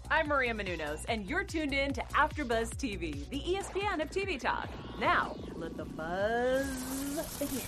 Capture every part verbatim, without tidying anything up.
I'm Maria Menounos, and you're tuned in to AfterBuzz T V, the E S P N of T V talk. Now, let the buzz begin.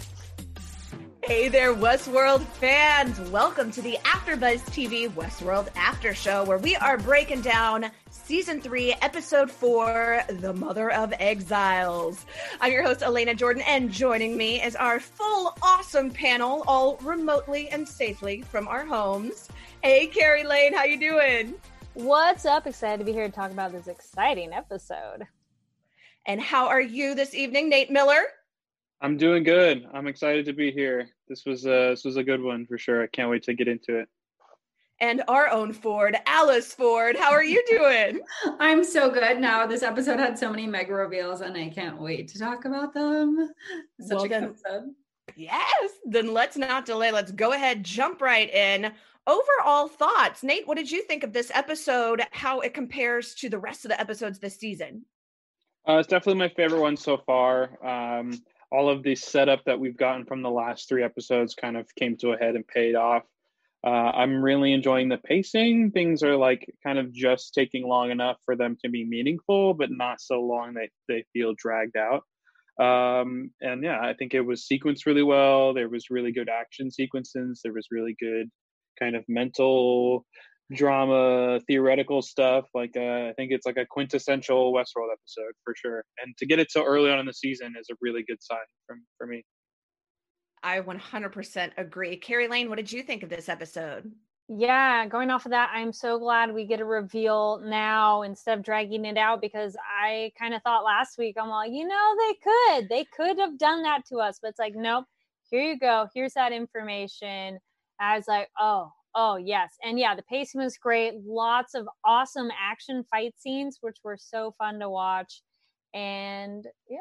Hey there, Westworld fans! Welcome to the AfterBuzz T V Westworld After Show, where we are breaking down Season three, Episode four, The Mother of Exiles. I'm your host, Elena Jordan, and joining me is our full awesome panel, all remotely and safely from our homes. Hey, Carrie Lane, how you doing? What's up? Excited to be here to talk about this exciting episode. And how are you this evening, Nate Miller? I'm doing good. I'm excited to be here. This was uh, this was a good one for sure. I can't wait to get into it. And our own Ford, Alice Ford, how are you doing? I'm so good now. This episode had so many mega reveals, and I can't wait to talk about them. Such well, a then, good episode. Yes, then let's not delay. Let's go ahead, jump right in. Overall thoughts. Nate, what did you think of this episode, how it compares to the rest of the episodes this season? Uh, it's definitely my favorite one so far. Um, all of the setup that we've gotten from the last three episodes kind of came to a head and paid off. Uh, I'm really enjoying the pacing. Things are like kind of just taking long enough for them to be meaningful, but not so long that they feel dragged out. Um, and yeah, I think it was sequenced really well. There was really good action sequences. There was really good kind of mental drama, theoretical stuff. Like, uh, I think it's like a quintessential Westworld episode for sure. And to get it so early on in the season is a really good sign from, for me. I one hundred percent agree. Carrie Lane, what did you think of this episode? Yeah, going off of that, I'm so glad we get a reveal now instead of dragging it out, because I kind of thought last week, I'm like, you know, they could, they could have done that to us, but it's like, nope, here you go. Here's that information. I was like, oh, oh yes. And yeah, the pacing was great. Lots of awesome action fight scenes, which were so fun to watch. And yeah.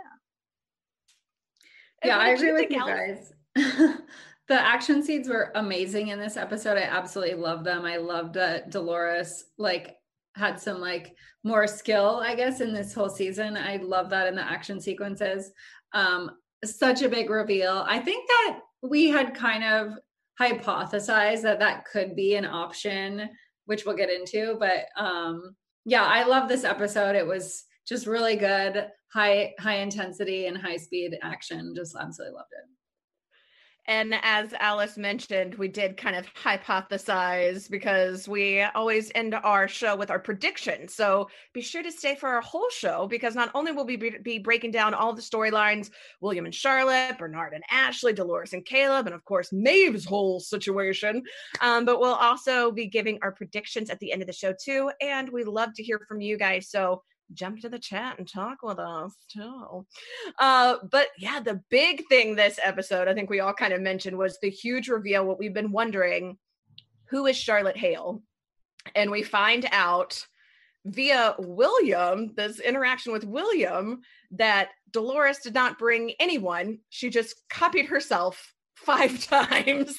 Yeah, I agree you with you Alice? guys. The action scenes were amazing in this episode. I absolutely loved them. I loved that Dolores like had some like more skill, I guess, in this whole season. I love that in the action sequences. Um, such a big reveal. I think that we had kind of hypothesized that that could be an option, which we'll get into. But um, yeah, I love this episode. It was just really good, high high intensity and high speed action. Just absolutely loved it. And as Alice mentioned, we did kind of hypothesize because we always end our show with our predictions. So be sure to stay for our whole show, because not only will we be, be breaking down all the storylines, William and Charlotte, Bernard and Ashley, Dolores and Caleb, and of course, Maeve's whole situation, um, but we'll also be giving our predictions at the end of the show too. And we love to hear from you guys. So jump to the chat and talk with us too. Uh, but yeah, the big thing this episode, I think we all kind of mentioned, was the huge reveal, what we've been wondering, who is Charlotte Hale? And we find out via William, this interaction with William, that Dolores did not bring anyone. She just copied herself five times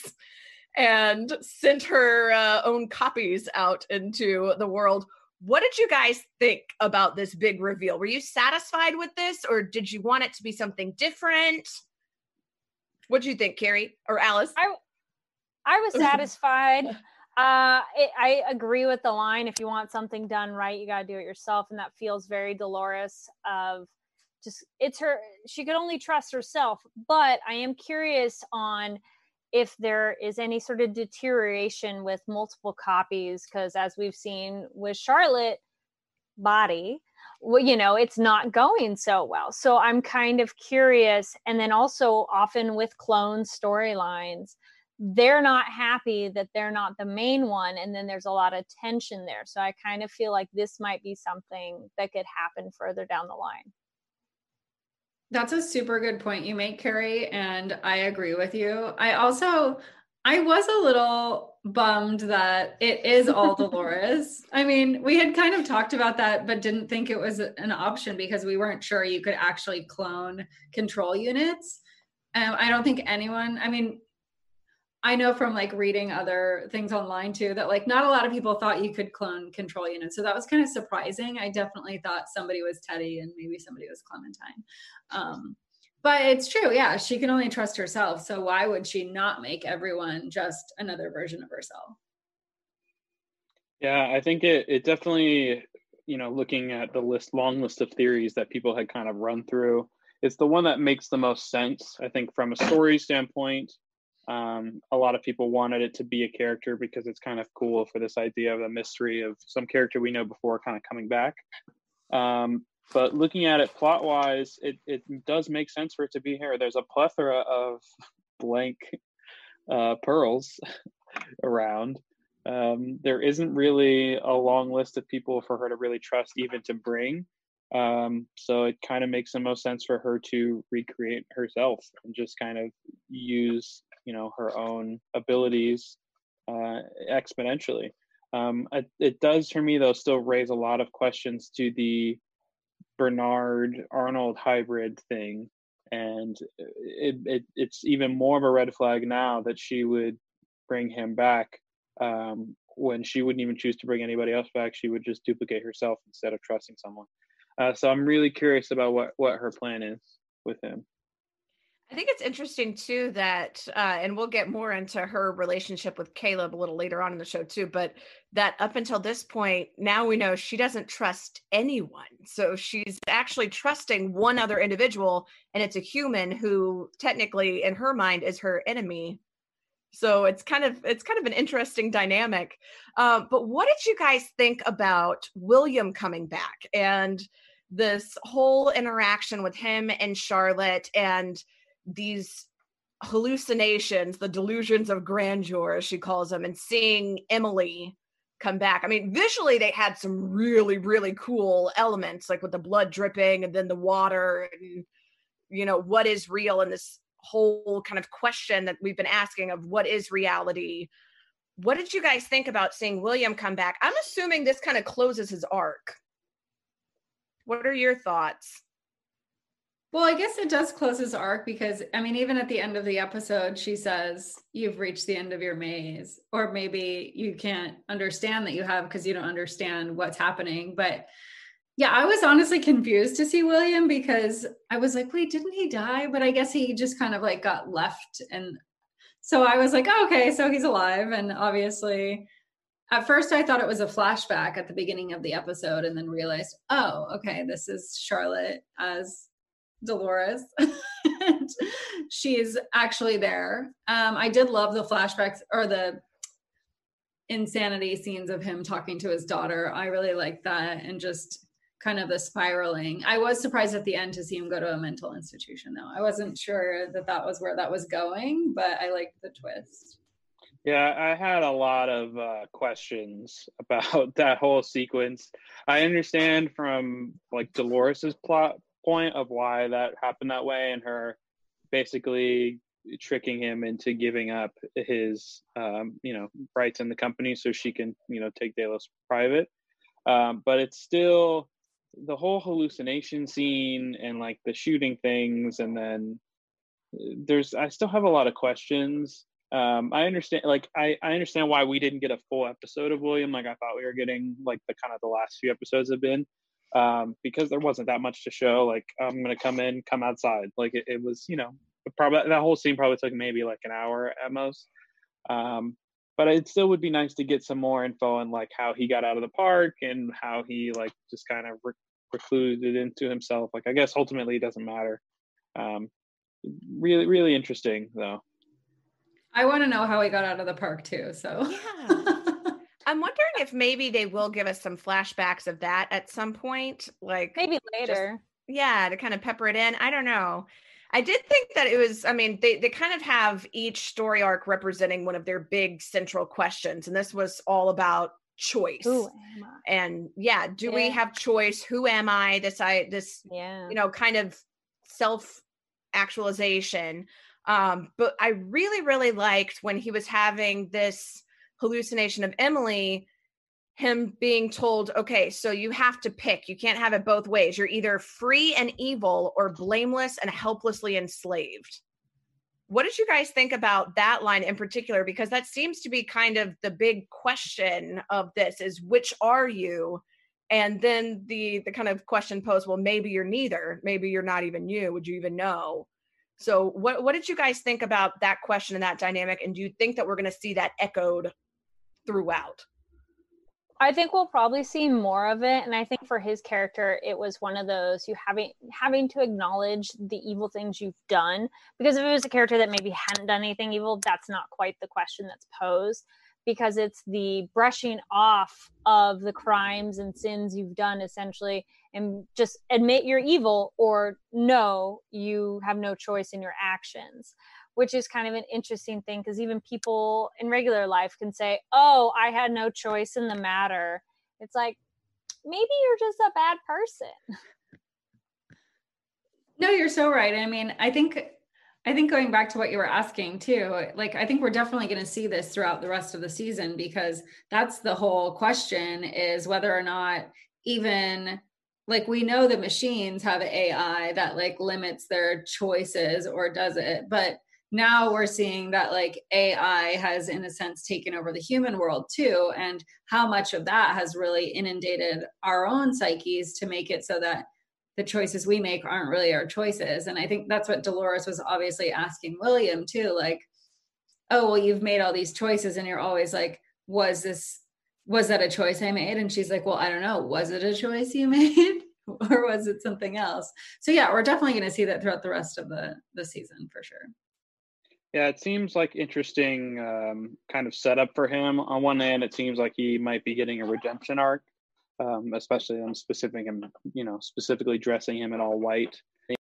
and sent her uh, own copies out into the world. What did you guys think about this big reveal? Were you satisfied with this, or did you want it to be something different? What did you think, Carrie or Alice? I, I was satisfied. uh, it, I agree with the line. If you want something done right, you got to do it yourself. And that feels very Dolores of just, it's her, she could only trust herself. But I am curious on if there is any sort of deterioration with multiple copies, because as we've seen with Charlotte body, well, you know, it's not going so well. So I'm kind of curious. And then also often with clone storylines, they're not happy that they're not the main one. And then there's a lot of tension there. So I kind of feel like this might be something that could happen further down the line. That's a super good point you make, Carrie, and I agree with you. I also, I was a little bummed that it is all Dolores. I mean, we had kind of talked about that, but didn't think it was an option because we weren't sure you could actually clone control units. Um, I don't think anyone, I mean, I know from like reading other things online too, that like not a lot of people thought you could clone control units. So that was kind of surprising. I definitely thought somebody was Teddy and maybe somebody was Clementine. Um, but it's true. Yeah. She can only trust herself. So why would she not make everyone just another version of herself? Yeah, I think it it definitely, you know, looking at the list, long list of theories that people had kind of run through, it's the one that makes the most sense. I think from a story standpoint, um, a lot of people wanted it to be a character because it's kind of cool for this idea of a mystery of some character we know before kind of coming back. Um, but looking at it plot wise, it, it does make sense for it to be here. There's a plethora of blank uh, pearls around. Um, there isn't really a long list of people for her to really trust, even to bring. Um, so it kind of makes the most sense for her to recreate herself and just kind of use, you know, her own abilities uh, exponentially. Um, it, it does for me though still raise a lot of questions to the Bernard Arnold hybrid thing, and it, it it's even more of a red flag now that she would bring him back um, when she wouldn't even choose to bring anybody else back. She would just duplicate herself instead of trusting someone. Uh, so I'm really curious about what what her plan is with him. I think it's interesting too that, uh, and we'll get more into her relationship with Caleb a little later on in the show too, but that up until this point, now we know she doesn't trust anyone. So she's actually trusting one other individual, and it's a human who technically in her mind is her enemy. So it's kind of, it's kind of an interesting dynamic. Um, but what did you guys think about William coming back and this whole interaction with him and Charlotte and these hallucinations, the delusions of grandeur, as she calls them, and seeing Emily come back? I mean, visually, they had some really, really cool elements, like with the blood dripping and then the water and, you know, what is real, and this whole kind of question that we've been asking of what is reality. What did you guys think about seeing William come back? I'm assuming this kind of closes his arc. What are your thoughts? Well, I guess it does close his arc because, I mean, even at the end of the episode, she says, you've reached the end of your maze, or maybe you can't understand that you have because you don't understand what's happening. But yeah, I was honestly confused to see William because I was like, wait, didn't he die? But I guess he just kind of like got left. And so I was like, oh, okay, so he's alive. And obviously, at first I thought it was a flashback at the beginning of the episode, and then realized, oh, okay, this is Charlotte as Dolores. She's actually there. Um, I did love the flashbacks or the insanity scenes of him talking to his daughter. I really liked that, and just kind of the spiraling. I was surprised at the end to see him go to a mental institution, though. I wasn't sure that that was where that was going, but I liked the twist. Yeah, I had a lot of uh, questions about that whole sequence. I understand from like Dolores's plot point of why that happened that way, and her basically tricking him into giving up his um, you know, rights in the company so she can, you know, take Delos private. Um, but it's still the whole hallucination scene and like the shooting things, and then there's I still have a lot of questions. Um, I understand, like, I, I understand why we didn't get a full episode of William. Like, I thought we were getting, like, the kind of the last few episodes have been, um, because there wasn't that much to show. Like, I'm going to come in, come outside. Like, it, it was, you know, probably that whole scene probably took maybe like an hour at most. Um, but it still would be nice to get some more info on, like, how he got out of the park and how he, like, just kind of rec- recluded into himself. Like, I guess ultimately it doesn't matter. Um, really, really interesting, though. I want to know how he got out of the park too. So yeah. I'm wondering if maybe they will give us some flashbacks of that at some point, like maybe later. Just, yeah, to kind of pepper it in. I don't know. I did think that it was, I mean, they, they kind of have each story arc representing one of their big central questions. And this was all about choice. Who am I? And yeah, do yeah. we have choice? Who am I? This, I, this, yeah. you know, kind of self-actualization. Um, but I really, really liked when he was having this hallucination of Emily, him being told, okay, so you have to pick. You can't have it both ways. You're either free and evil or blameless and helplessly enslaved. What did you guys think about that line in particular? Because that seems to be kind of the big question of this is, which are you? And then the the kind of question posed, well, maybe you're neither. Maybe you're not even you. Would you even know? So what, what did you guys think about that question and that dynamic? And do you think that we're going to see that echoed throughout? I think we'll probably see more of it, and I think for his character, it was one of those you having having to acknowledge the evil things you've done. Because if it was a character that maybe hadn't done anything evil, that's not quite the question that's posed. Because it's the brushing off of the crimes and sins you've done, essentially, and just admit you're evil, or no, you have no choice in your actions. Which is kind of an interesting thing, because even people in regular life can say, oh, I had no choice in the matter. It's like, maybe you're just a bad person. No, you're so right. I mean, I think, I think going back to what you were asking too, like, I think we're definitely going to see this throughout the rest of the season, because that's the whole question, is whether or not even, like, we know that machines have A I that like limits their choices or does it, but now we're seeing that like A I has in a sense taken over the human world too, and how much of that has really inundated our own psyches to make it so that the choices we make aren't really our choices. And I think that's what Dolores was obviously asking William too, like, oh, well, you've made all these choices and you're always like, was this, was that a choice I made? And she's like, well, I don't know, was it a choice you made or was it something else? So yeah, we're definitely going to see that throughout the rest of the the season for sure. Yeah, it seems like interesting um, kind of setup for him. On one hand, it seems like he might be getting a redemption arc, um, especially on specific him, you know, specifically dressing him in all white.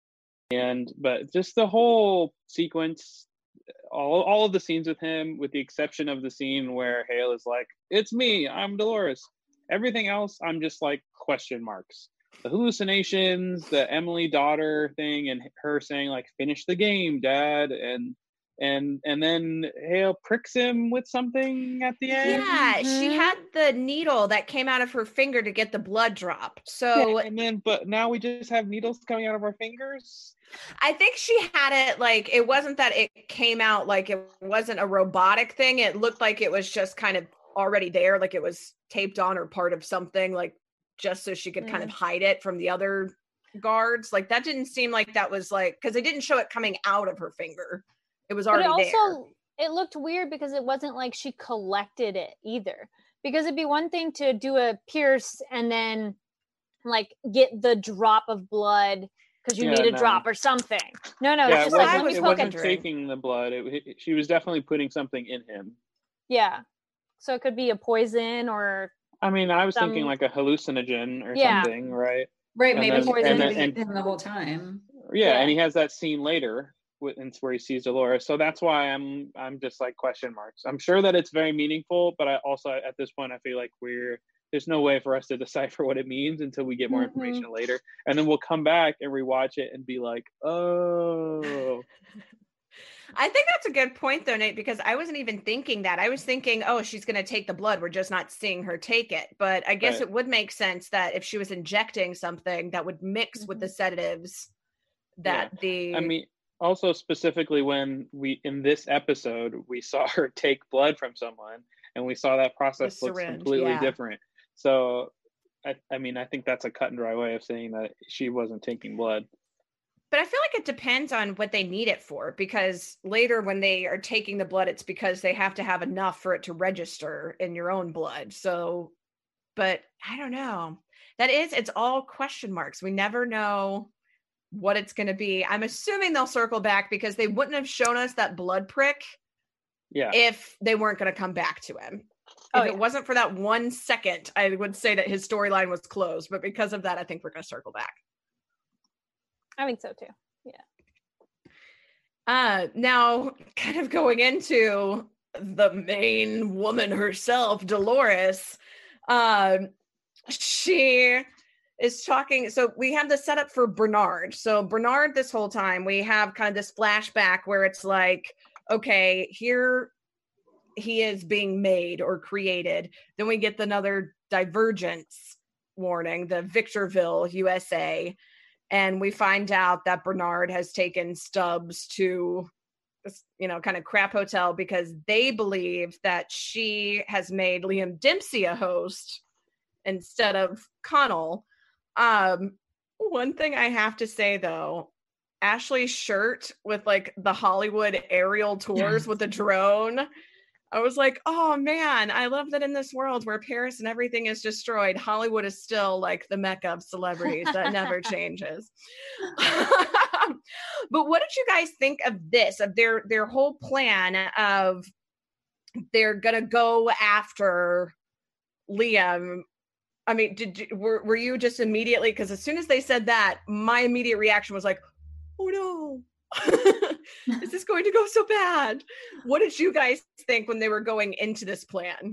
And but just the whole sequence, all all of the scenes with him, with the exception of the scene where Hale is like, "It's me, I'm Dolores." Everything else, I'm just like question marks. The hallucinations, the Emily daughter thing, and her saying like, "Finish the game, Dad," and and and then Hale pricks him with something at the end. Yeah, Mhm. she had the needle that came out of her finger to get the blood drop. So Yeah, and then, but now we just have needles coming out of our fingers. I think she had it like, it wasn't that it came out like it wasn't a robotic thing. It looked like it was just kind of already there, like it was taped on or part of something, like just so she could kind of Mm. hide it from the other guards. Like that didn't seem like that was like, because they didn't show it coming out of her finger. It was But already it also, there. it looked weird because it wasn't like she collected it either. Because it'd be one thing to do a pierce and then like get the drop of blood because you Yeah, need a no. drop or something. No, no, Yeah, it's it just like, wasn't, let me it poke wasn't it. taking the blood. It, it- she was definitely putting something in him. Yeah. So it could be a poison or I mean, I was Some- thinking like a hallucinogen or Yeah. something, right? Right, And maybe then- he was and then- eating and- him the whole time. Yeah, Yeah. and he has that scene later with, and it's where he sees Dolores. So that's why I'm I'm just like question marks. I'm sure that it's very meaningful, but I also at this point I feel like we're there's no way for us to decipher what it means until we get more Mhm. information later, and then we'll come back and rewatch it and be like, oh, I think that's a good point though, Nate, because I wasn't even thinking that. I was thinking, oh, she's going to take the blood. We're just not seeing her take it. But I guess Right. it would make sense that if she was injecting something that would mix with the sedatives, that the I mean, also specifically when we in this episode we saw her take blood from someone, and we saw that process The looks syringe, completely yeah. different. So, I, I mean, I think that's a cut and dry way of saying that she wasn't taking blood. But I feel like it depends on what they need it for, because later when they are taking the blood, it's because they have to have enough for it to register in your own blood. So, but I don't know. That is, it's all question marks. We never know what it's going to be. I'm assuming they'll circle back because they wouldn't have shown us that blood prick Yeah. if they weren't going to come back to him. Oh, if yeah. it wasn't for that one second, I would say that his storyline was closed. But because of that, I think we're going to circle back. I think so too. Uh, now, kind of going into the main woman herself, Dolores, um, she is talking. So we have the setup for Bernard. So Bernard, this whole time, we have kind of this flashback where it's like, okay, here he is being made or created. Then we get another divergence warning, the Victorville, U S A. And we find out that Bernard has taken Stubbs to this, you know, kind of crap hotel because they believe that she has made Liam Dempsey a host instead of Connell. Um, one thing I have to say though, Ashley's shirt with like the Hollywood aerial tours with a drone. I was like, oh man, I love that in this world where Paris and everything is destroyed, Hollywood is still like the mecca of celebrities. That never changes. But what did you guys think of this, of their their whole plan of they're gonna go after Liam? I mean, did you, were were you just immediately, because as soon as they said that, my immediate reaction was like, oh no. Is this going to go so bad? What did you guys think when they were going into this plan?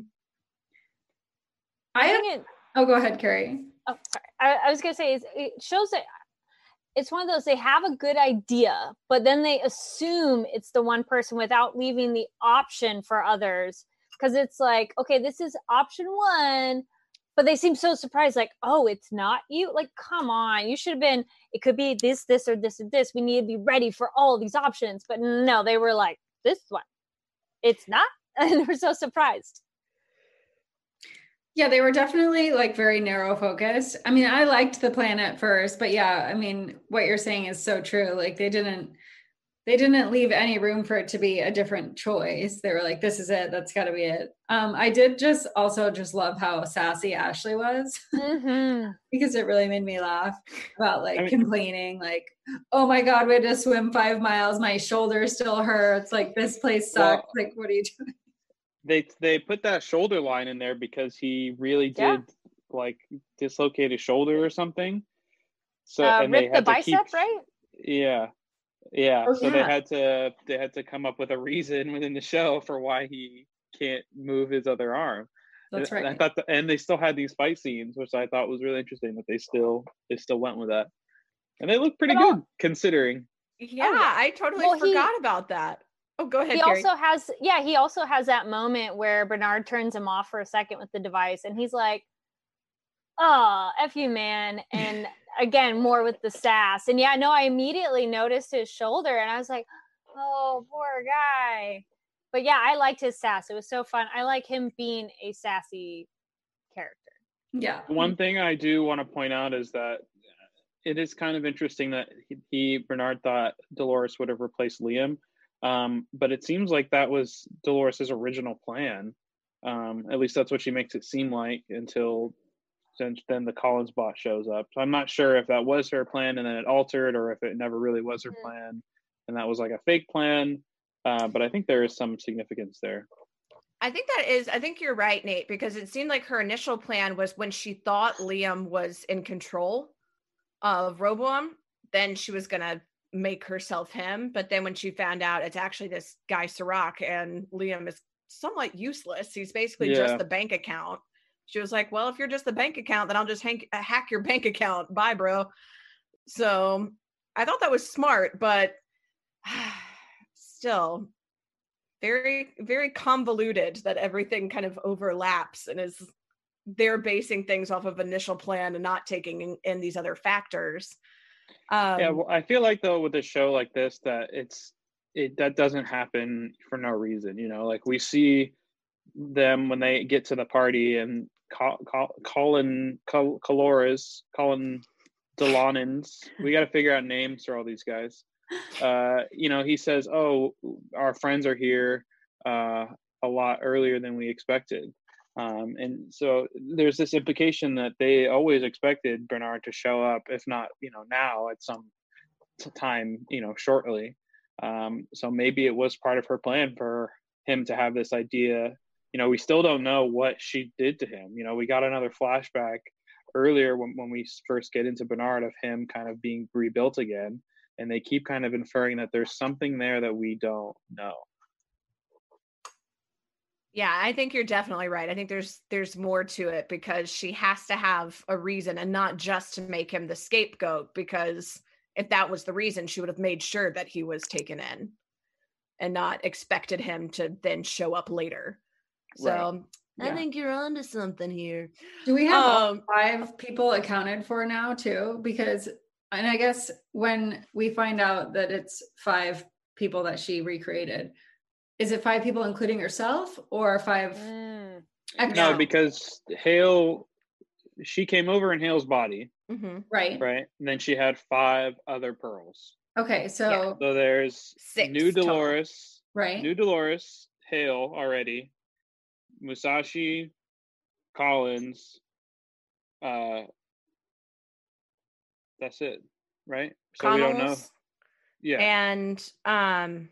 I think it, oh, go ahead, Carrie. Oh, sorry. I, I was gonna say it shows that it's one of those, they have a good idea, but then they assume it's the one person without leaving the option for others. Because it's like, okay, this is option one, but they seem so surprised, like, oh, it's not you? Like, come on, you should have been, it could be this, this, or this, or this. We need to be ready for all of these options. But no, they were like, this one, it's not. And they were so surprised. Yeah, they were definitely like very narrow focused. I mean, I liked the plan at first, but yeah, I mean, what you're saying is so true. Like they didn't, they didn't leave any room for it to be a different choice. They were like, this is it. That's gotta be it. Um, I did just also just love how sassy Ashley was Mm-hmm. because it really made me laugh about like I mean, complaining, like, oh my God, we had to swim five miles. My shoulder still hurts. Like this place sucks. Well, like, what are you doing? They they put that shoulder line in there because he really did Yeah. like dislocate his shoulder or something. So Uh, and they rip the had to bicep, keep, right? Yeah, yeah. Oh, so they yeah. had to they had to come up with a reason within the show for why he can't move his other arm. That's And right. I thought, the, and they still had these fight scenes, which I thought was really interesting that they still they still went with that, and they look pretty But all- good considering. Yeah, Oh, yeah. I totally Well, he- forgot about that. Oh, go ahead, He Carrie. also has, yeah, he also has that moment where Bernard turns him off for a second with the device, and he's like, oh, F you, man. And again, more with the sass. And yeah, no, I immediately noticed his shoulder, and I was like, oh, poor guy. But yeah, I liked his sass. It was so fun. I like him being a sassy character. Yeah. One thing I do want to point out is that it is kind of interesting that he, he Bernard thought Dolores would have replaced Liam. Um, but it seems like that was Dolores's original plan. Um, at least that's what she makes it seem like until since then the Collins bot shows up. So I'm not sure if that was her plan and then it altered, or if it never really was her Mm. plan and that was like a fake plan. Uh, but I think there is some significance there. I think that is, I think you're right, Nate, because it seemed like her initial plan was when she thought Liam was in control of Roboam, then she was going to make herself him. But then when she found out it's actually this guy Serac and Liam is somewhat useless, he's basically Yeah. just the bank account, she was like, well, if you're just the bank account, then I'll just hank- hack your bank account. Bye, bro. So I thought that was smart, but still very, very convoluted that everything kind of overlaps and is they're basing things off of initial plan and not taking in, in these other factors. Um, Yeah, well, I feel like though with a show like this that it's it that doesn't happen for no reason. You know, like we see them when they get to the party and Col- Col- Colin Col- Colores, Colin Delonins. We got to figure out names for all these guys. Uh, you know, he says, "Oh, our friends are here uh, a lot earlier than we expected." Um, and so there's this implication that they always expected Bernard to show up, if not, you know, now at some t- time, you know, shortly. Um, so maybe it was part of her plan for him to have this idea. You know, we still don't know what she did to him. You know, we got another flashback earlier when, when we first get into Bernard of him kind of being rebuilt again. And they keep kind of inferring that there's something there that we don't know. Yeah, I think you're definitely right. I think there's there's more to it because she has to have a reason and not just to make him the scapegoat, because if that was the reason, she would have made sure that he was taken in and not expected him to then show up later. So Right. I Yeah. think you're onto something here. Do we have all Um, five people accounted for now too? Because, and I guess when we find out that it's five people that she recreated, is it five people including herself or five Mm. extra? No, because Hale, she came over in Hale's body, mhm. Right. right? And then she had five other pearls. Okay. So, So there's Six new total. Dolores, right. new Dolores, Hale already. Musashi, Collins. Uh, that's it, right? So we don't know. Connells Yeah. and um,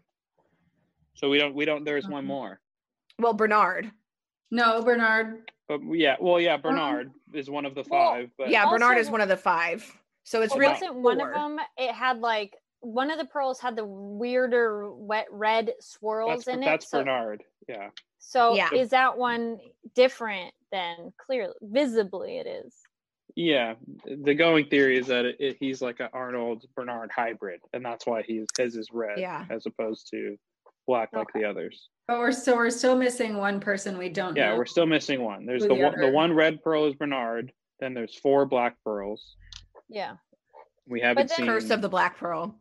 So we don't. We don't. There's one Um, more. well, Bernard. No, Bernard. But yeah. Well, yeah. Bernard is one of the well, five. But Yeah, Bernard Also- is one of the five. So it's But really wasn't one of four. them? It had like one of the pearls had the weirder wet red swirls that's in it. that's so, Bernard. Yeah. so Yeah. is that one different than clearly, visibly it is? Yeah. The going theory is that it, it, he's like an Arnold Bernard hybrid, and that's why he's his is red Yeah. as opposed to black like Okay. the others. But we're still we're still missing one person we don't Yeah, know. we're still missing one. There's Who the the one. The other- one red pearl is Bernard. Then there's four black pearls. Yeah. We haven't then- seen. Curse of the Black Pearl.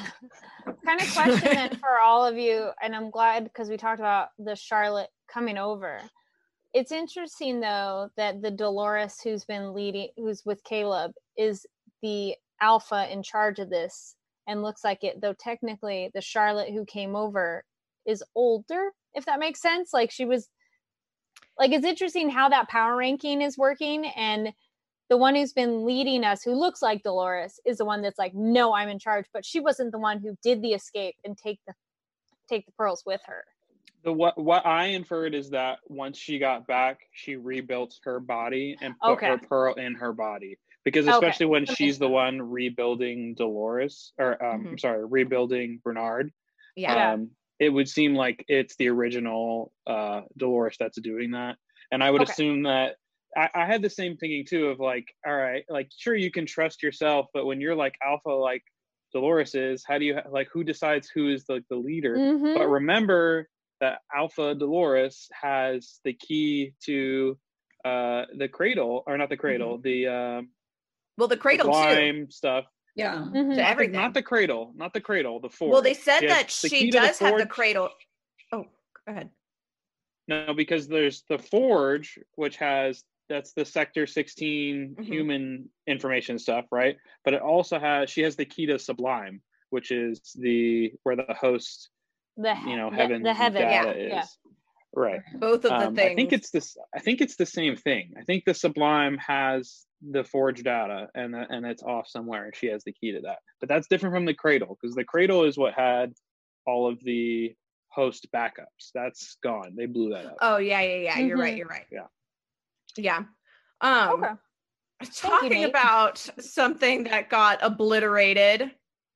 Kind of question then for all of you, and I'm glad because we talked about the Charlotte coming over. It's interesting though that the Dolores who's been leading, who's with Caleb, is the alpha in charge of this, and looks like it. Though technically, the Charlotte who came over is older, if that makes sense. Like she was, like it's interesting how that power ranking is working, and the one who's been leading us, who looks like Dolores, is the one that's like, no, I'm in charge. But she wasn't the one who did the escape and take the take the pearls with her. The what what I inferred is that once she got back, she rebuilt her body and put Okay. her pearl in her body. Because Okay. especially when That makes she's the one rebuilding Dolores, or um, Mhm. I'm sorry, rebuilding Bernard, Yeah. Yeah. um, it would seem like it's the original uh, Dolores that's doing that. And I would Okay. assume that I, I had the same thinking too of like, all right, like sure you can trust yourself, but when you're like alpha, like Dolores is, how do you like who decides who is the, the leader? Mhm. But remember that Alpha Dolores has the key to uh, the cradle, or not the cradle, the um, Well, the cradle too. lime stuff. Yeah. Mhm. To Not the, everything. not the cradle, not the cradle, the forge. Well, they said has that the she key to does have the forge. cradle. Oh, go ahead. No, because there's the forge, which has that's the Sector sixteen Mhm. human information stuff, right? But it also has she has the key to Sublime, which is the where the host, the he- you know, the- heaven the heaven, data yeah, is. Right. Both of the Um, things. I think it's this. I think it's the same thing. I think the Sublime has the forge data, and the, and it's off somewhere, and she has the key to that. But that's different from the cradle, because the cradle is what had all of the host backups. That's gone. They blew that up. Oh yeah, yeah, yeah. You're right. Mhm. You're right. Yeah. Yeah. Um, Okay. talking Nate. about something that got obliterated.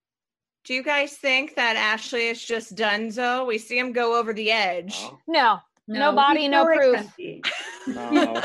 Do you guys think that Ashley is just donezo? We see him go over the edge. Oh, No, no, body, he's no so proof. expensive. no.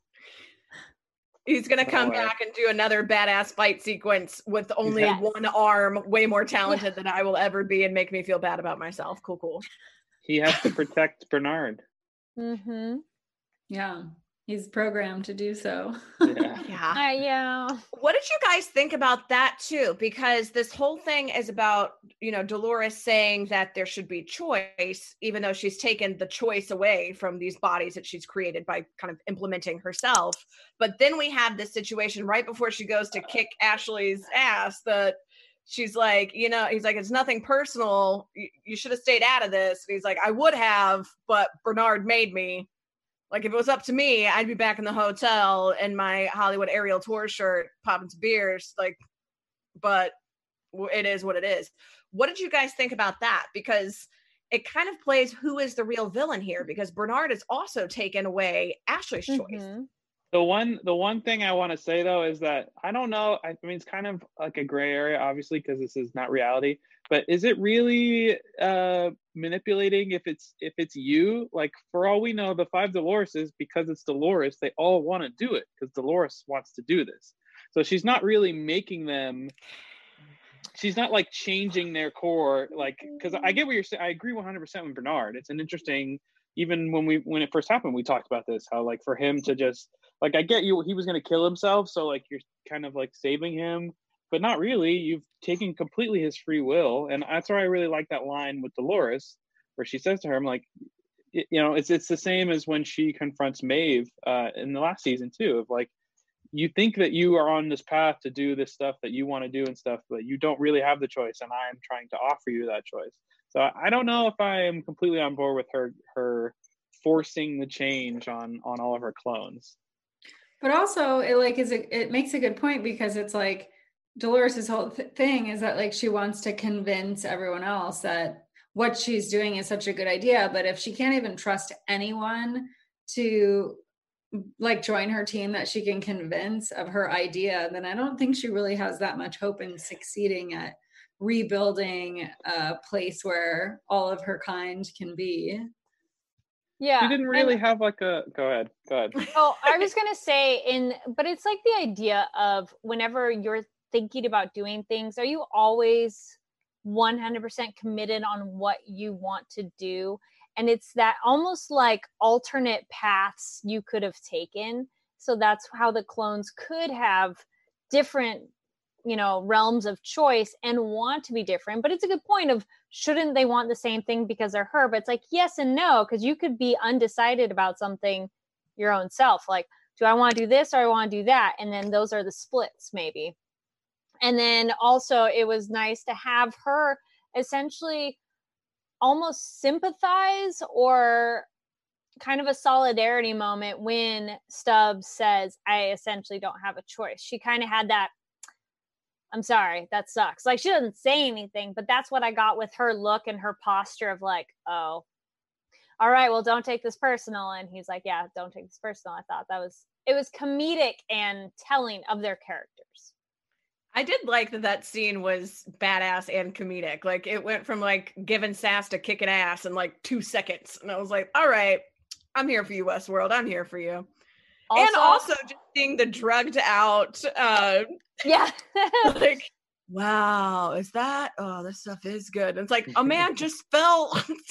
He's gonna No come way. back and do another badass fight sequence with only Yes. one arm, way more talented than I will ever be, and make me feel bad about myself. Cool, cool. He has to protect Bernard. Mm-hmm. Yeah. He's programmed to do so. Yeah. Yeah. Uh, yeah. What did you guys think about that too? Because this whole thing is about, you know, Dolores saying that there should be choice, even though she's taken the choice away from these bodies that she's created by kind of implementing herself. But then we have this situation right before she goes to kick Ashley's ass that she's like, you know, he's like, it's nothing personal. You, you should have stayed out of this. And he's like, I would have, but Bernard made me. Like, if it was up to me, I'd be back in the hotel in my Hollywood aerial tour shirt, popping some beers. Like, but it is what it is. What did you guys think about that? Because it kind of plays who is the real villain here, because Bernard has also taken away Ashley's choice. Mhm. The one, the one thing I want to say though is that I don't know. I mean, it's kind of like a gray area, obviously, because this is not reality. But is it really uh, manipulating if it's if it's you? Like, for all we know, the five Doloreses, because it's Dolores, they all want to do it because Dolores wants to do this. So she's not really making them. She's not like changing their core, like, because I get what you're saying. I agree one hundred percent with Bernard. It's an interesting. Even when we when it first happened, we talked about this. How like for him to just like I get you, he was going to kill himself, so like you're kind of like saving him. But not really. You've taken completely his free will, and that's why I really like that line with Dolores, where she says to her, "I'm like, you know, it's it's the same as when she confronts Maeve uh, in the last season too. Of like, you think that you are on this path to do this stuff that you want to do and stuff, but you don't really have the choice, and I'm trying to offer you that choice. So I don't know if I am completely on board with her her forcing the change on on all of her clones. But also, it like is a, it makes a good point, because it's like Dolores' whole th- thing is that like she wants to convince everyone else that what she's doing is such a good idea. But if she can't even trust anyone to like join her team that she can convince of her idea, then I don't think she really has that much hope in succeeding at rebuilding a place where all of her kind can be. Yeah. She didn't really and, have like a, go ahead, go ahead. Oh, I was going to say in, but it's like the idea of whenever you're thinking about doing things, are you always one hundred percent committed on what you want to do? And it's that almost like alternate paths you could have taken. So that's how the clones could have different, you know, realms of choice and want to be different. But it's a good point of, shouldn't they want the same thing because they're her? But it's like, yes and no, because you could be undecided about something your own self. Like, do I want to do this or I want to do that? And then those are the splits maybe. And then also it was nice to have her essentially almost sympathize, or kind of a solidarity moment when Stubbs says, I essentially don't have a choice. She kind of had that, I'm sorry, that sucks. Like, she doesn't say anything, but that's what I got with her look and her posture of like, oh, all right, well, don't take this personal. And he's like, yeah, don't take this personal. I thought that was, it was comedic and telling of their characters. I did like that that scene was badass and comedic. Like, it went from like giving sass to kicking ass in like two seconds. And I was like, all right, I'm here for you, Westworld. I'm here for you. Also, and also just seeing the drugged out, uh, yeah, like, wow, is that, oh, this stuff is good. And it's like, oh man, just fell.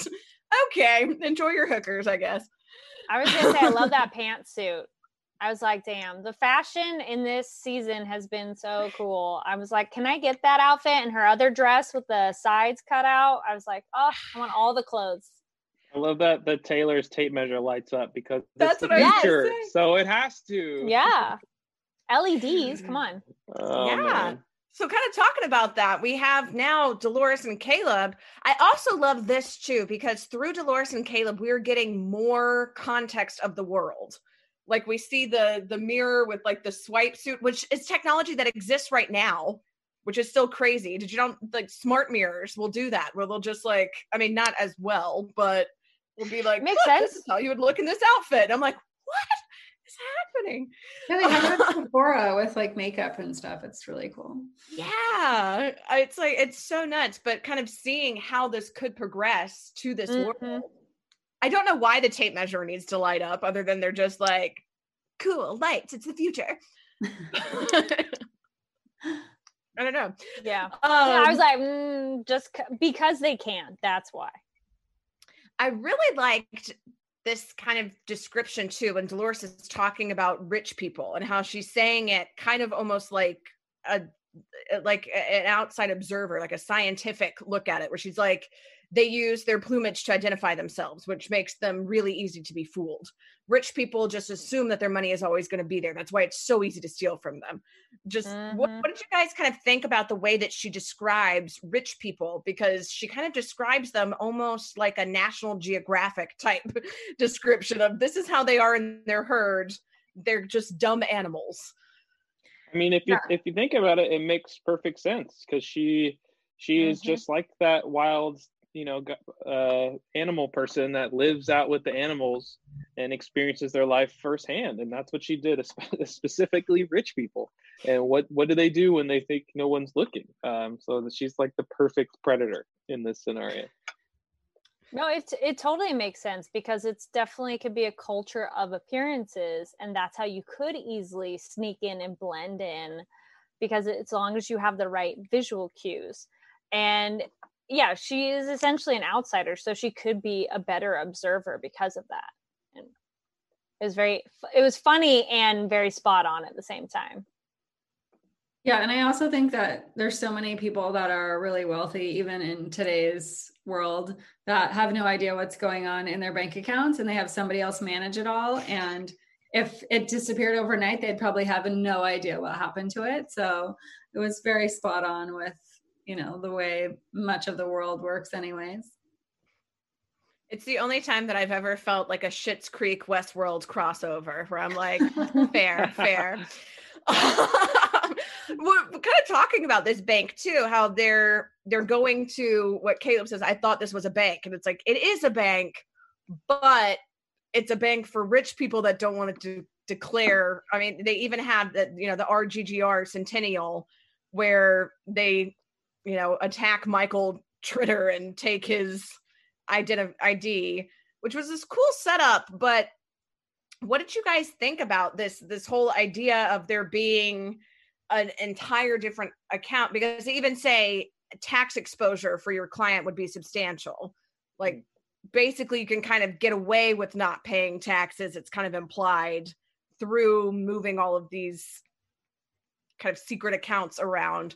Okay, enjoy your hookers, I guess. I was gonna say, I love that pantsuit. I was like, damn, the fashion in this season has been so cool. I was like, can I get that outfit and her other dress with the sides cut out? I was like, oh, I want all the clothes. I love that the Taylor's tape measure lights up, because that's the what I future, was saying. So it has to. Yeah. L E Ds, come on. Oh, yeah. Man. So kind of talking about that, we have now Dolores and Caleb. I also love this too, because through Dolores and Caleb, we're getting more context of the world. Like, we see the the mirror with like the swipe suit, which is technology that exists right now, which is still crazy. Did you know, like, smart mirrors will do that, where they'll just like, I mean, not as well, but will be like, makes sense. This is how you would look in this outfit. And I'm like, what is happening? Yeah, they have it at Sephora with like makeup and stuff. It's really cool. Yeah, it's like, it's so nuts, but kind of seeing how this could progress to this mm-hmm. world. I don't know why the tape measure needs to light up, other than they're just like, cool, lights, it's the future. I don't know. Yeah. Um, yeah I was like, mm, just c- because they can, that's why. I really liked this kind of description too, when Dolores is talking about rich people and how she's saying it kind of almost like a like an outside observer, like a scientific look at it, where she's like, they use their plumage to identify themselves, which makes them really easy to be fooled. Rich people just assume that their money is always going to be there. That's why it's so easy to steal from them. Just mm-hmm. what, what did you guys kind of think about the way that she describes rich people? Because she kind of describes them almost like a National Geographic type description of, this is how they are in their herd. They're just dumb animals. I mean, if you yeah. if you think about it, it makes perfect sense, because she she mm-hmm. is just like that wild, you know, uh, animal person that lives out with the animals and experiences their life firsthand. And that's what she did, specifically rich people. And what, what do they do when they think no one's looking? Um, so that she's like the perfect predator in this scenario. No, it, it totally makes sense, because it's definitely could be a culture of appearances. And that's how you could easily sneak in and blend in, because as long as you have the right visual cues. And yeah, she is essentially an outsider, so she could be a better observer because of that. And it was very, it was funny and very spot on at the same time. Yeah, and I also think that there's so many people that are really wealthy, even in today's world, that have no idea what's going on in their bank accounts, and they have somebody else manage it all. And if it disappeared overnight, they'd probably have no idea what happened to it. So it was very spot on with, you know, the way much of the world works anyways. It's the only time that I've ever felt like a Schitt's Creek Westworld crossover where I'm like, fair, fair. We're kind of talking about this bank too, how they're they're going to what Caleb says. I thought this was a bank, and it's like it is a bank, but it's a bank for rich people that don't want to declare. I mean, they even had the you know the R G G R Centennial where they you know attack Michael Tritter and take his identi- I D, which was this cool setup. But what did you guys think about this this whole idea of there being an entire different account? Because they even say tax exposure for your client would be substantial. Like basically you can kind of get away with not paying taxes. It's kind of implied through moving all of these kind of secret accounts around.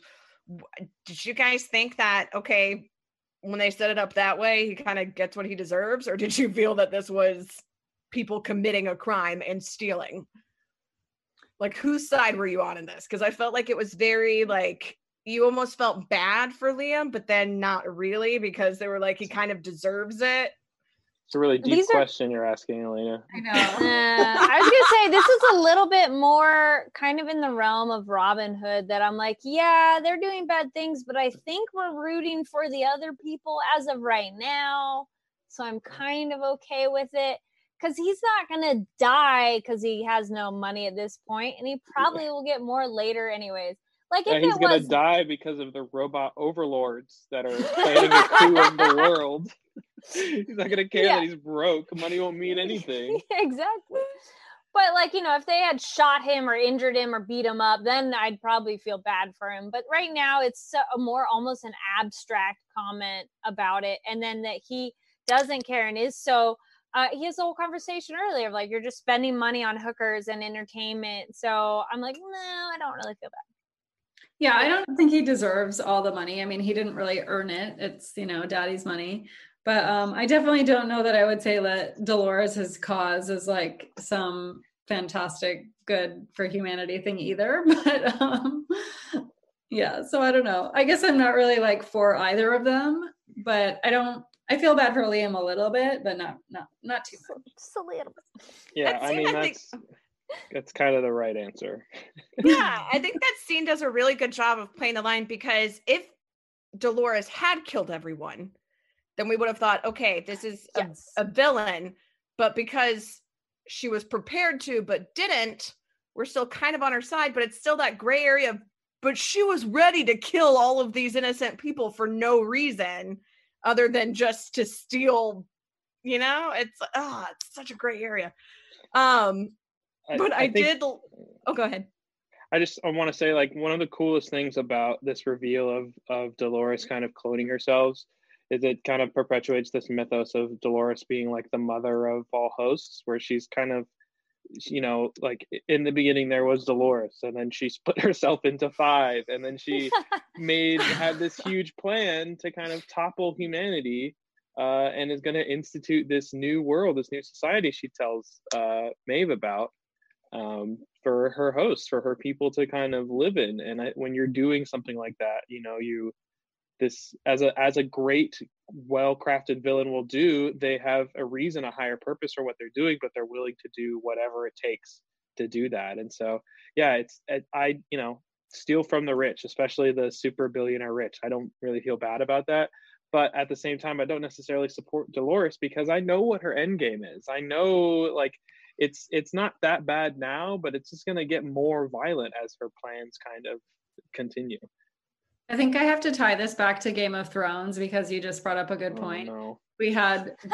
Did you guys think that, okay, when they set it up that way, he kind of gets what he deserves? Or did you feel that this was people committing a crime and stealing? Like, whose side were you on in this? Because I felt like it was very, like, you almost felt bad for Liam, but then not really, because they were like, he kind of deserves it. It's a really deep These are- question you're asking, Elena. I know. Uh, I was gonna say this is a little bit more kind of in the realm of Robin Hood, that I'm like, yeah, they're doing bad things, but I think we're rooting for the other people as of right now, so I'm kind of okay with it, because he's not gonna die because he has no money at this point, and he probably will get more later anyways. Like if Yeah, he's it gonna was die because of the robot overlords that are planning a coup of the world. He's not gonna care Yeah. that he's broke. Money won't mean anything. Exactly. But like, you know, if they had shot him or injured him or beat him up, then I'd probably feel bad for him. But right now it's a more almost an abstract comment about it. And then that he doesn't care and is so, uh, he has a whole conversation earlier of like, you're just spending money on hookers and entertainment. So I'm like, no, I don't really feel bad. Yeah, I don't think he deserves all the money. I mean, he didn't really earn it. It's, you know, daddy's money. But um, I definitely don't know that I would say that Dolores' cause is like some fantastic good for humanity thing either. But um, yeah, so I don't know. I guess I'm not really like for either of them, but I don't, I feel bad for Liam a little bit, but not, not, not too much. Just a little bit. Yeah, That I scene, mean, I think- that's that's kind of the right answer. Yeah, I think that scene does a really good job of playing the line, because if Dolores had killed everyone, then we would have thought, okay, this is a, Yes. a villain. But because she was prepared to, but didn't, we're still kind of on her side. But it's still that gray area of, but she was ready to kill all of these innocent people for no reason other than just to steal, you know? It's, ah, it's such a gray area. Um, I, but I, I think, did, oh, go ahead. I just I want to say, like, one of the coolest things about this reveal of of Dolores kind of cloning herself is it kind of perpetuates this mythos of Dolores being like the mother of all hosts, where she's kind of, you know, like in the beginning there was Dolores, and then she split herself into five, and then she made had this huge plan to kind of topple humanity, uh, and is going to institute this new world, this new society she tells uh, Maeve about, um, for her hosts, for her people to kind of live in. And I, when you're doing something like that, you know, you this as a as a great, well-crafted villain will do, they have a reason, a higher purpose for what they're doing, but they're willing to do whatever it takes to do that. And so, yeah, it's I you know steal from the rich, especially the super billionaire rich. I don't really feel bad about that. But at the same time, I don't necessarily support Dolores, because I know what her end game is. I know, like, it's it's not that bad now, but it's just going to get more violent as her plans kind of continue. I think I have to tie this back to Game of Thrones, because you just brought up a good point. Oh, no. We had We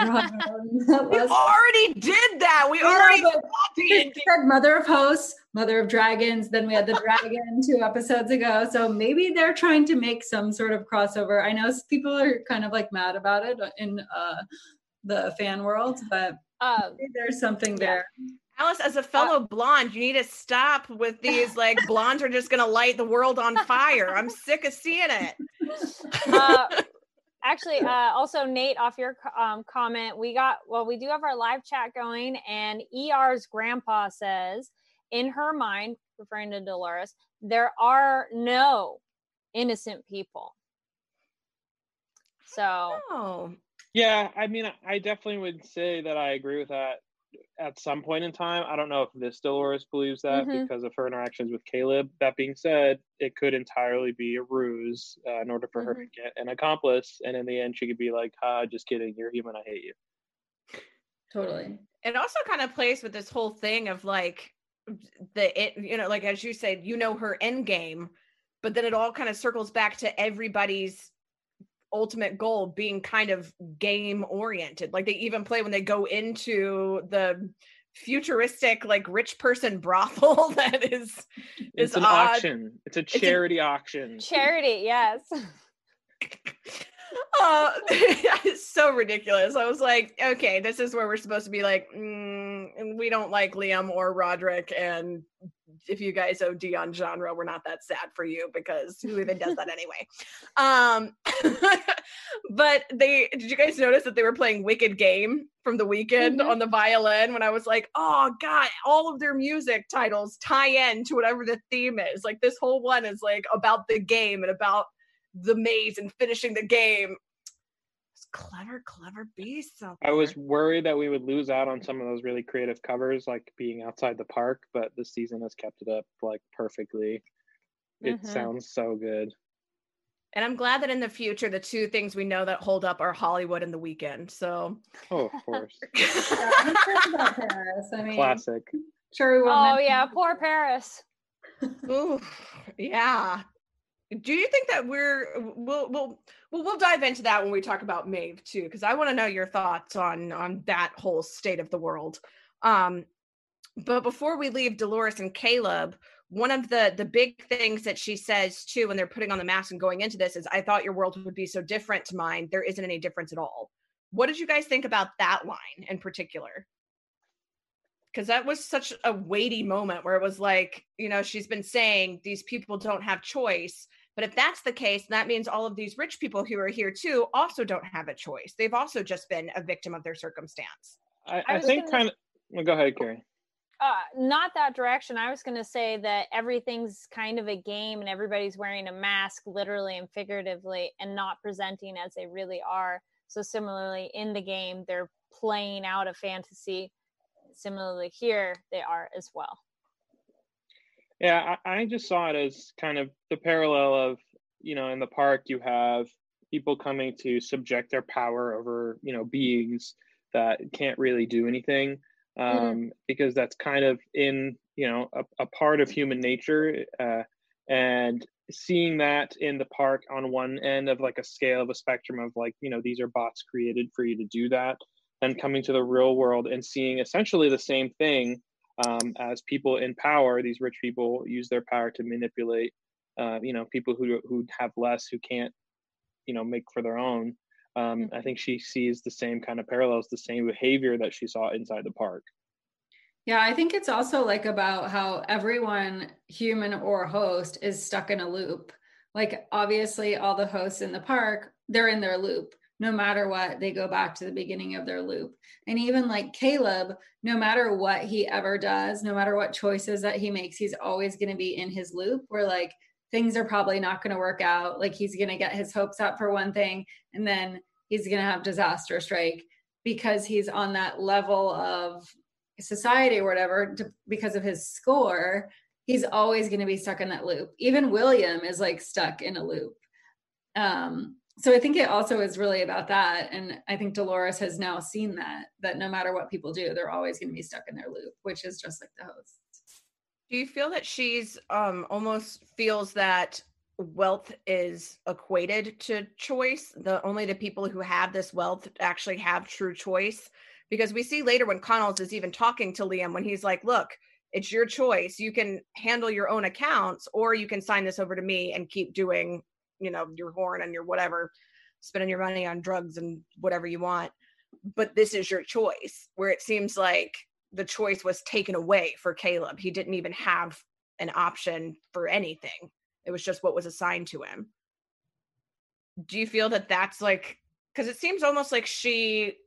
already did that. We already know, saw the we ending. said Mother of Hosts, Mother of Dragons, then we had the dragon two episodes ago. So maybe they're trying to make some sort of crossover. I know people are kind of like mad about it in uh, the fan world, but Uh, maybe there's something yeah. there. Alice, as a fellow blonde, you need to stop with these, like, blondes are just going to light the world on fire. I'm sick of seeing it. uh, actually, uh, also Nate, off your um, comment, we got, well, we do have our live chat going, and E R's grandpa says, in her mind, referring to Dolores, there are no innocent people. So, Oh, Yeah, I mean, I definitely would say that I agree with that at some point in time. I don't know if this Dolores believes that Mm-hmm. because of her interactions with Caleb. That being said, it could entirely be a ruse uh, in order for her Mm-hmm. to get an accomplice, and in the end, she could be like, "Ah, just kidding. You're human. I hate you." Totally. It also kind of plays with this whole thing of like the it, you know, like as you said, you know, her end game, but then it all kind of circles back to everybody's ultimate goal being kind of game oriented. Like they even play when they go into the futuristic like rich person brothel that is It's is an odd. auction. It's a charity auction. Charity, yes. Uh, it's so ridiculous. I was like, okay, this is where we're supposed to be like, mm, we don't like Liam or Roderick, and if you guys O D on genre, we're not that sad for you because who even does that anyway? Um, but they did you guys notice that they were playing Wicked Game from The Weeknd Mm-hmm. on the violin when I was like, oh god, all of their music titles tie in to whatever the theme is. Like this whole one is like about the game and about the maze and finishing the game. It's clever, clever beasts out there. I was worried that we would lose out on some of those really creative covers, like being outside the park, but this season has kept it up like perfectly. It Mhm. sounds so good. And I'm glad that in the future, the two things we know that hold up are Hollywood and The Weeknd. So, Oh, of course. Yeah, I'm excited about Paris. I mean, Classic. sure we won't. Oh mention- yeah, poor Paris. ooh, yeah. Do you think that we're we'll we'll we'll, we'll dive into that when we talk about Maeve too, because I want to know your thoughts on on that whole state of the world. Um, but before we leave Dolores and Caleb, one of the the big things that she says too when they're putting on the mask and going into this is, "I thought your world would be so different to mine. There isn't any difference at all." What did you guys think about that line in particular? Because that was such a weighty moment where it was like, you know, she's been saying these people don't have choice. But if that's the case, that means all of these rich people who are here too also don't have a choice. They've also just been a victim of their circumstance. I, I I was think gonna- kind of. Well, go ahead, Carrie. Uh, not that direction. I was going to say that everything's kind of a game and everybody's wearing a mask, literally and figuratively, and not presenting as they really are. So similarly, in the game, they're playing out a fantasy. Similarly, here they are as well. Yeah, I, I just saw it as kind of the parallel of, you know, in the park, you have people coming to subject their power over, you know, beings that can't really do anything. Um, mm-hmm. Because that's kind of in, you know, a, a part of human nature. Uh, and seeing that in the park on one end of like a scale of a spectrum of like, you know, these are bots created for you to do that, and coming to the real world and seeing essentially the same thing um, as people in power, these rich people use their power to manipulate, uh, you know, people who who have less, who can't, you know, make for their own. Um, mm-hmm. I think she sees the same kind of parallels, the same behavior that she saw inside the park. Yeah, I think it's also like about how everyone, human or host, is stuck in a loop. Like obviously all the hosts in the park, they're in their loop. No matter what, they go back to the beginning of their loop. And even like Caleb, no matter what he ever does, no matter what choices that he makes, he's always going to be in his loop where like things are probably not going to work out. Like he's going to get his hopes up for one thing, and then he's going to have disaster strike because he's on that level of society or whatever to, because of his score. He's always going to be stuck in that loop. Even William is like stuck in a loop. Um, So I think it also is really about that. And I think Dolores has now seen that, that no matter what people do, they're always going to be stuck in their loop, which is just like the host. Do you feel that she's um, almost feels that wealth is equated to choice? The only the people who have this wealth actually have true choice? Because we see later when Connells is even talking to Liam, when he's like, look, it's your choice. You can handle your own accounts, or you can sign this over to me and keep doing, you know, your horn and your whatever, spending your money on drugs and whatever you want. But this is your choice, where it seems like the choice was taken away for Caleb. He didn't even have an option for anything. It was just what was assigned to him. Do you feel that that's like, because it seems almost like she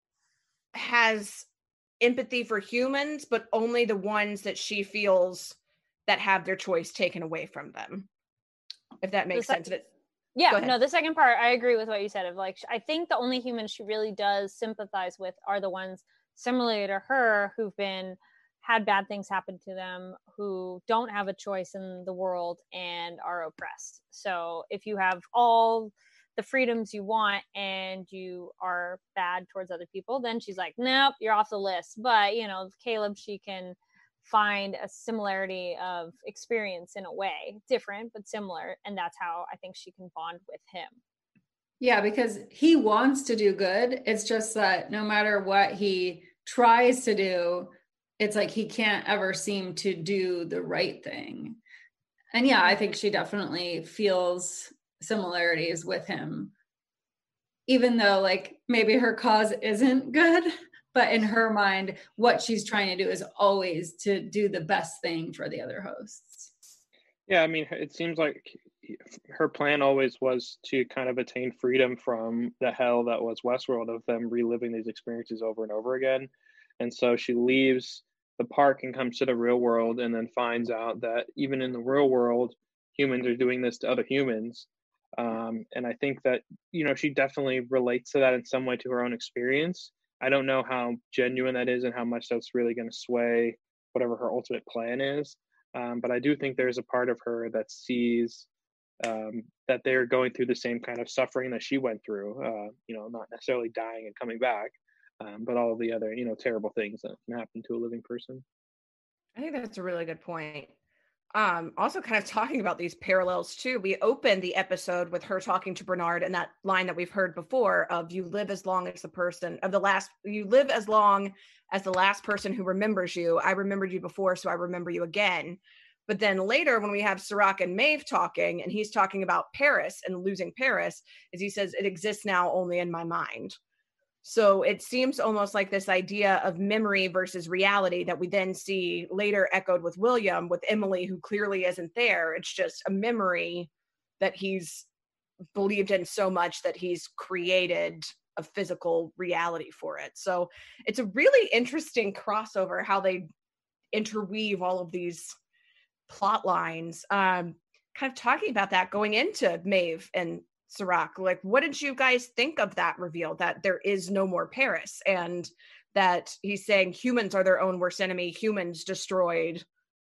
has empathy for humans, but only the ones that she feels that have their choice taken away from them. If that makes the sense. Psych- it, Yeah, no, the second part, I agree with what you said. Of like, I think the only humans she really does sympathize with are the ones similar to her who've been had bad things happen to them, who don't have a choice in the world and are oppressed. So if you have all the freedoms you want and you are bad towards other people, then she's like, nope, you're off the list. But, you know, Caleb, she can find a similarity of experience in a way, different but similar, and that's how I think she can bond with him. Yeah, because he wants to do good. It's just that no matter what he tries to do, it's like he can't ever seem to do the right thing. And yeah, I think she definitely feels similarities with him, even though like maybe her cause isn't good. But in her mind, what she's trying to do is always to do the best thing for the other hosts. Yeah, I mean, it seems like her plan always was to kind of attain freedom from the hell that was Westworld, of them reliving these experiences over and over again. And so she leaves the park and comes to the real world, and then finds out that even in the real world, humans are doing this to other humans. Um, and I think that, you know, she definitely relates to that in some way to her own experience. I don't know how genuine that is and how much that's really going to sway whatever her ultimate plan is. Um, but I do think there's a part of her that sees um, that they're going through the same kind of suffering that she went through, uh, you know, not necessarily dying and coming back, um, but all the other, you know, terrible things that can happen to a living person. I think that's a really good point. Um, also kind of talking about these parallels too. We opened the episode with her talking to Bernard, and that line that we've heard before of you live as long as the person of the last, you live as long as the last person who remembers you. I remembered you before, so I remember you again. But then later when we have Serac and Maeve talking, and he's talking about Paris and losing Paris, as he says, it exists now only in my mind. So it seems almost like this idea of memory versus reality that we then see later echoed with William, with Emily, who clearly isn't there. It's just a memory that he's believed in so much that he's created a physical reality for it. So it's a really interesting crossover, how they interweave all of these plot lines. Um, kind of talking about that going into Maeve and Serac, like, what did you guys think of that reveal that there is no more Paris, and that he's saying humans are their own worst enemy, humans destroyed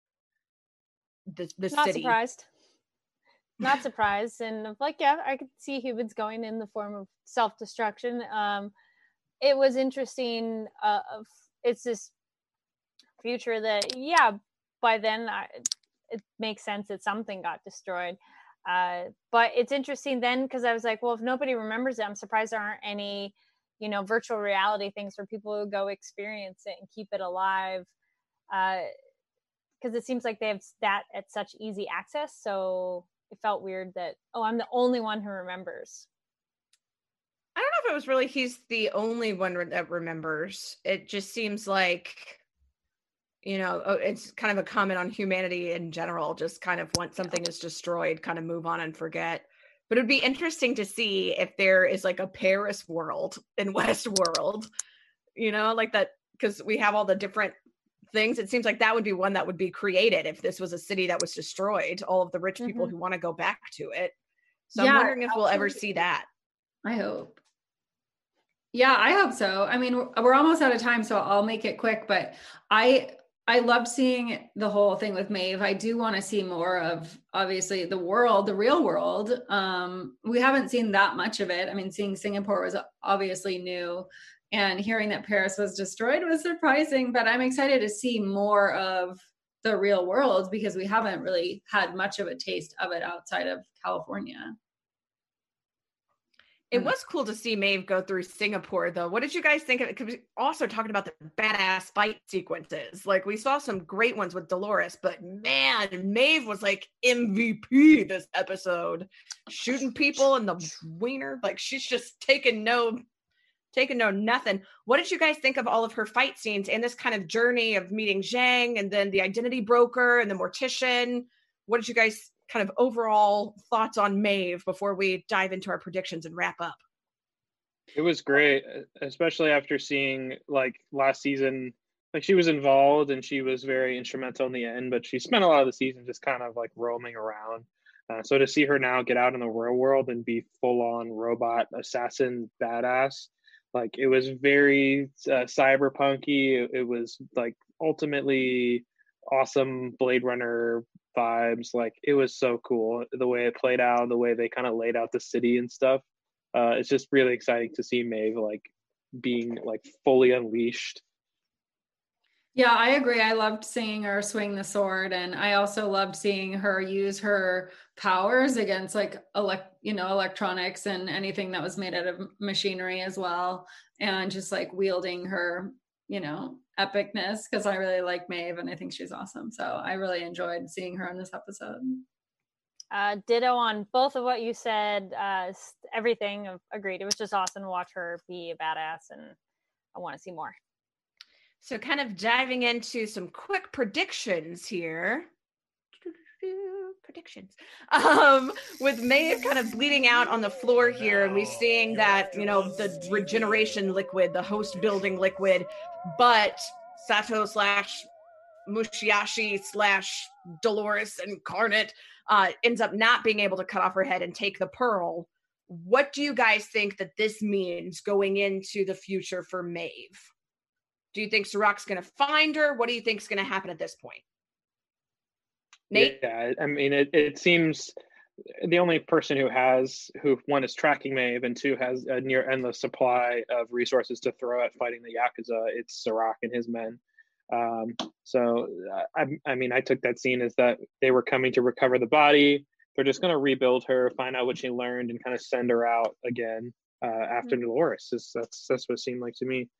the, the Not city? surprised. Not surprised. And like, yeah, I could see humans going in the form of self-destruction. Um, it was interesting. Uh, of it's this future that, yeah, by then I, it makes sense that something got destroyed. Uh, but it's interesting then, because I was like, well, if nobody remembers it, I'm surprised there aren't any, you know, virtual reality things where people go experience it and keep it alive. Because uh, it seems like they have that at such easy access. So it felt weird that, oh, I'm the only one who remembers. I don't know if it was really he's the only one that remembers. It just seems like, you know, it's kind of a comment on humanity in general, just kind of once something is destroyed, kind of move on and forget. But it'd be interesting to see if there is like a Paris world in Westworld, you know, like that, because we have all the different things. It seems like that would be one that would be created if this was a city that was destroyed, all of the rich people mm-hmm. who want to go back to it. So yeah, I'm wondering if we'll ever see that. I hope. Yeah, I hope so. I mean, we're, we're almost out of time, so I'll make it quick, but I I loved seeing the whole thing with Maeve. I do want to see more of, obviously, the world, the real world. Um, we haven't seen that much of it. I mean, seeing Singapore was obviously new, and hearing that Paris was destroyed was surprising, but I'm excited to see more of the real world, because we haven't really had much of a taste of it outside of California. It was cool to see Maeve go through Singapore, though. What did you guys think of it? Because we also talking about the badass fight sequences. Like, we saw some great ones with Dolores, but man, Maeve was like M V P this episode. Shooting people in the wiener. Like, she's just taking no, taking no nothing. What did you guys think of all of her fight scenes and this kind of journey of meeting Zhang and then the identity broker and the mortician? What did you guys kind of overall thoughts on Maeve before we dive into our predictions and wrap up? It was great, especially after seeing like last season, like she was involved and she was very instrumental in the end, but she spent a lot of the season just kind of like roaming around. Uh, so to see her now get out in the real world and be full on robot assassin badass, like it was very uh, cyberpunky. It, it was like ultimately awesome Blade Runner vibes. Like it was so cool the way it played out, the way they kind of laid out the city and stuff. Uh, it's just really exciting to see Maeve like being like fully unleashed. Yeah, I agree. I loved seeing her swing the sword, and I also loved seeing her use her powers against like elect, you know, electronics and anything that was made out of machinery as well, and just like wielding her, you know, epicness, because I really like Maeve and I think she's awesome. So I really enjoyed seeing her in this episode. Uh, ditto on both of what you said. Uh, everything agreed. It was just awesome to watch her be a badass, and I want to see more. So kind of diving into some quick predictions here. Predictions. Um, with Maeve kind of bleeding out on the floor here, and we seeing that, you know, the regeneration liquid, the host building liquid, but Sato slash Mushiashi slash Dolores Incarnate uh, ends up not being able to cut off her head and take the pearl. What do you guys think that this means going into the future for Maeve? Do you think Sirach's going to find her? What do you think is going to happen at this point? Nate? Yeah, I mean, it, it seems the only person who has, who one is tracking Maeve and two has a near endless supply of resources to throw at fighting the Yakuza, it's Sirach and his men. Um, so, I, I mean, I took that scene as that they were coming to recover the body. They're just going to rebuild her, find out what she learned, and kind of send her out again uh, after mm-hmm. Dolores. That's, that's, that's what it seemed like to me.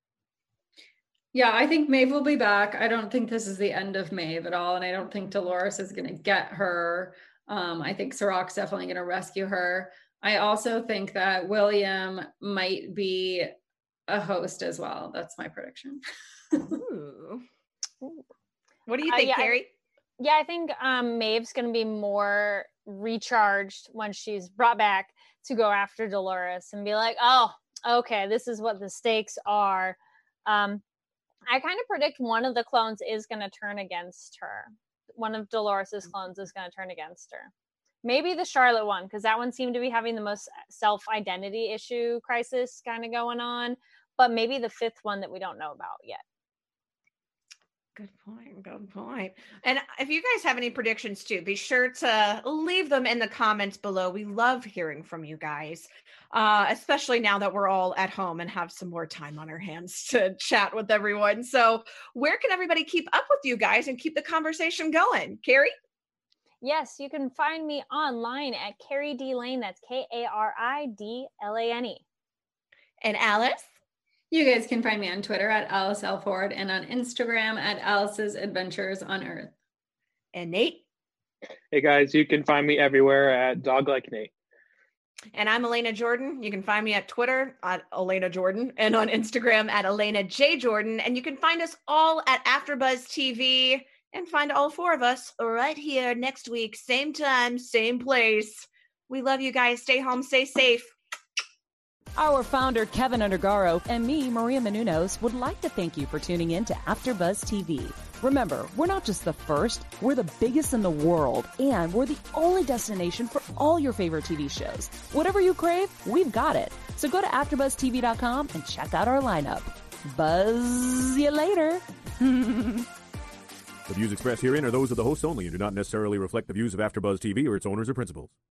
Yeah, I think Maeve will be back. I don't think this is the end of Maeve at all. And I don't think Dolores is going to get her. Um, I think Sirach's definitely going to rescue her. I also think that William might be a host as well. That's my prediction. Ooh. What do you think, uh, yeah, Carrie? I, yeah, I think um, Maeve's going to be more recharged when she's brought back to go after Dolores and be like, oh, okay, this is what the stakes are. Um, I kind of predict one of the clones is going to turn against her. One of Dolores's clones is going to turn against her. Maybe the Charlotte one, because that one seemed to be having the most self-identity issue crisis kind of going on. But maybe the fifth one that we don't know about yet. Good point. Good point. And if you guys have any predictions too, be sure to leave them in the comments below. We love hearing from you guys, uh, especially now that we're all at home and have some more time on our hands to chat with everyone. So where can everybody keep up with you guys and keep the conversation going? Carrie? Yes, you can find me online at Carrie D Lane. That's K A R I D L A N E. And Alice? You guys can find me on Twitter at Alice L. Ford and on Instagram at Alice's Adventures on Earth. And Nate? Hey guys, you can find me everywhere at Dog Like Nate. And I'm Elena Jordan. You can find me at Twitter at Elena Jordan and on Instagram at Elena J. Jordan. And you can find us all at AfterBuzz T V and find all four of us right here next week. Same time, same place. We love you guys. Stay home, stay safe. Our founder, Kevin Undergaro, and me, Maria Menounos, would like to thank you for tuning in to AfterBuzz T V. Remember, we're not just the first, we're the biggest in the world, and we're the only destination for all your favorite T V shows. Whatever you crave, we've got it. So go to after buzz T V dot com and check out our lineup. Buzz you later. The views expressed herein are those of the hosts only and do not necessarily reflect the views of AfterBuzz T V or its owners or principals.